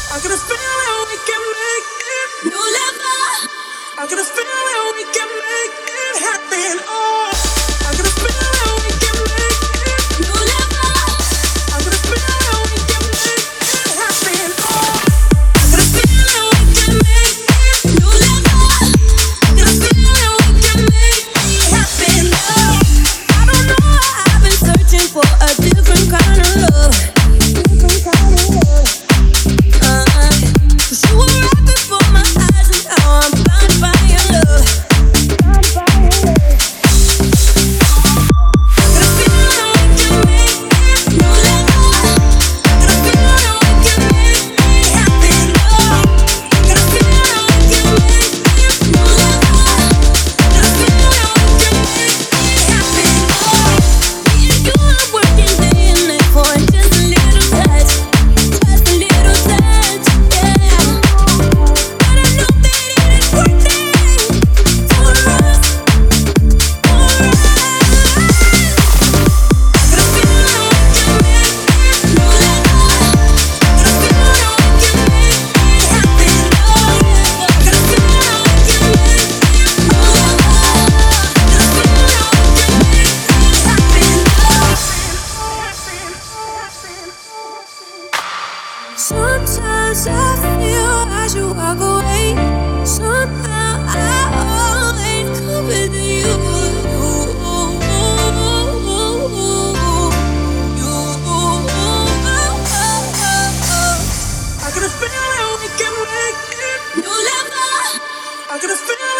I got a feeling we can make it. New level. I got a feeling we can make it happen. Oh, I got a feeling we can make it. New level. I got a feeling we can make it happen. Oh, I got a feeling we can make it. New level. I got a feeling we can make it happen. Oh, I don't know. I've been searching for a different kind of love. Different kind of love. 'Cause you were right before my eyes, and now I'm blinded by your love. Blinded by your love. Got a feeling we can make it. New level. Got a feeling we can make it happen. Oh, got a feeling we can make it. New level. Got a feeling we can make it happen. Oh, me and you are working day and night for just a little touch. Just a little touch, yeah. But I know that it is worth it for us, for us. I got a feeling we can make it. New level. Got a feeling we can make it happen. Oh, got a feeling we can make it. New level. Got a feeling we can make it happen. Sometimes I feel I should walk away. Somehow I always come with you. I got a feeling we can make it. New level. I got a feeling.